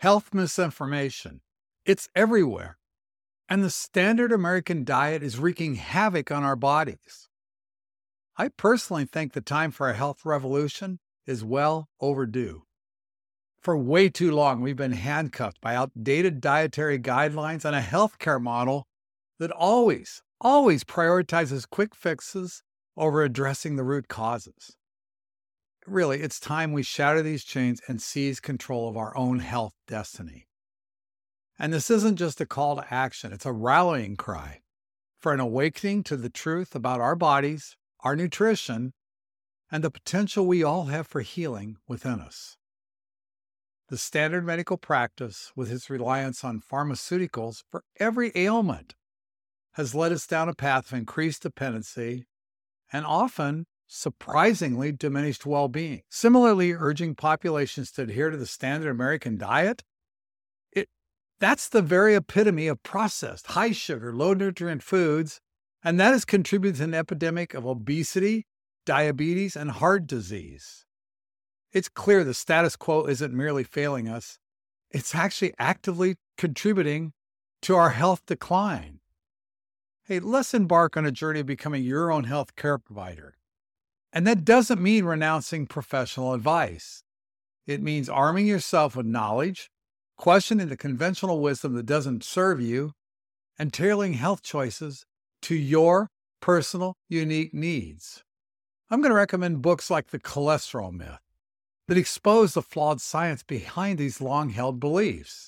Health misinformation. It's everywhere. And the standard American diet is wreaking havoc on our bodies. I personally think the time for a health revolution is well overdue. For way too long, we've been handcuffed by outdated dietary guidelines and a healthcare model that always prioritizes quick fixes over addressing the root causes. Really, it's time we shatter these chains and seize control of our own health destiny. And this isn't just a call to action, it's a rallying cry for an awakening to the truth about our bodies, our nutrition, and the potential we all have for healing within us. The standard medical practice, with its reliance on pharmaceuticals for every ailment, has led us down a path of increased dependency and often surprisingly diminished well-being. Similarly, urging populations to adhere to the standard American diet, that's the very epitome of processed, high-sugar, low-nutrient foods, and that has contributed to an epidemic of obesity, diabetes, and heart disease. It's clear the status quo isn't merely failing us, it's actually actively contributing to our health decline. Hey, let's embark on a journey of becoming your own health care provider. And that doesn't mean renouncing professional advice. It means arming yourself with knowledge, questioning the conventional wisdom that doesn't serve you, and tailoring health choices to your personal, unique needs. I'm going to recommend books like The Cholesterol Myth that expose the flawed science behind these long-held beliefs.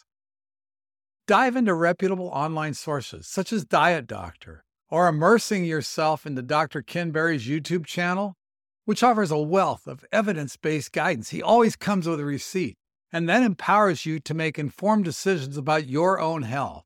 Dive into reputable online sources such as Diet Doctor, or immersing yourself into Dr. Ken Berry's YouTube channel, which offers a wealth of evidence-based guidance. He always comes with a receipt, and that empowers you to make informed decisions about your own health.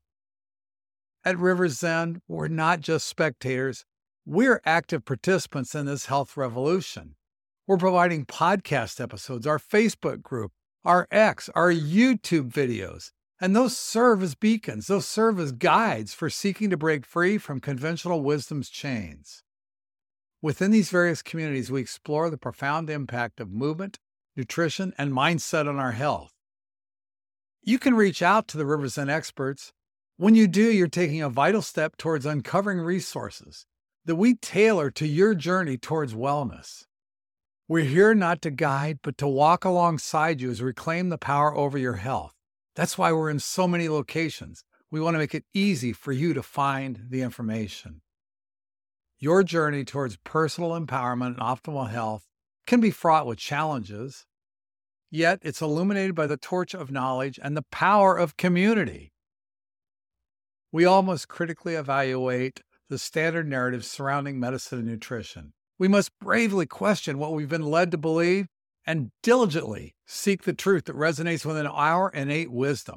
At Rivers Zen, we're not just spectators, we're active participants in this health revolution. We're providing podcast episodes, our Facebook group, our X, our YouTube videos, and those serve as beacons, those serve as guides for seeking to break free from conventional wisdom's chains. Within these various communities, we explore the profound impact of movement, nutrition, and mindset on our health. You can reach out to the Rivers Zen experts. When you do, you're taking a vital step towards uncovering resources that we tailor to your journey towards wellness. We're here not to guide, but to walk alongside you as we reclaim the power over your health. That's why we're in so many locations. We want to make it easy for you to find the information. Your journey towards personal empowerment and optimal health can be fraught with challenges, yet it's illuminated by the torch of knowledge and the power of community. We all must critically evaluate the standard narratives surrounding medicine and nutrition. We must bravely question what we've been led to believe and diligently seek the truth that resonates within our innate wisdom.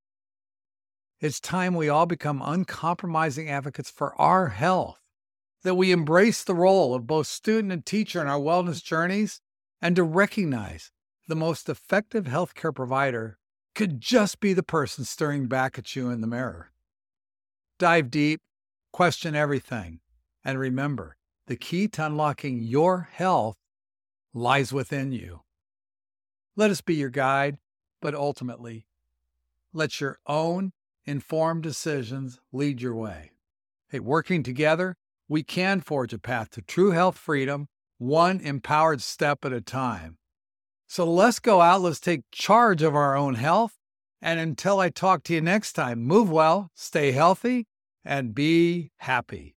It's time we all become uncompromising advocates for our health, that we embrace the role of both student and teacher in our wellness journeys, and to recognize the most effective healthcare provider could just be the person staring back at you in the mirror. Dive deep, question everything, and remember, the key to unlocking your health lies within you. Let us be your guide, but ultimately, let your own informed decisions lead your way. Hey, working together, we can forge a path to true health freedom, one empowered step at a time. So let's go out, let's take charge of our own health, and until I talk to you next time, move well, stay healthy, and be happy.